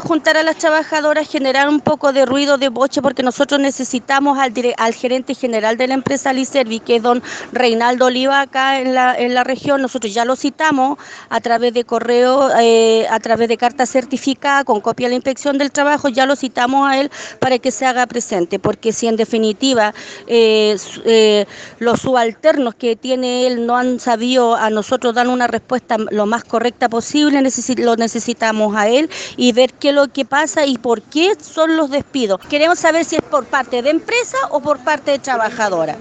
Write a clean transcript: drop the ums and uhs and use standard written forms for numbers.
juntar a las trabajadoras, generar un poco de ruido, de boche, porque nosotros necesitamos al gerente general de la empresa Liservi, que es don Reinaldo Oliva, acá en la región. Nosotros ya lo citamos a través de correo, a través de carta certificada con copia de la inspección del trabajo, ya lo citamos a él para que se haga presente, porque si en definitiva los subalternos que tiene él no han sabido a nosotros dar una respuesta lo más correcta posible, lo necesitamos a él y ver qué es lo que pasa y por qué son los despidos. Queremos saber si es por parte de empresa o por parte de trabajadora.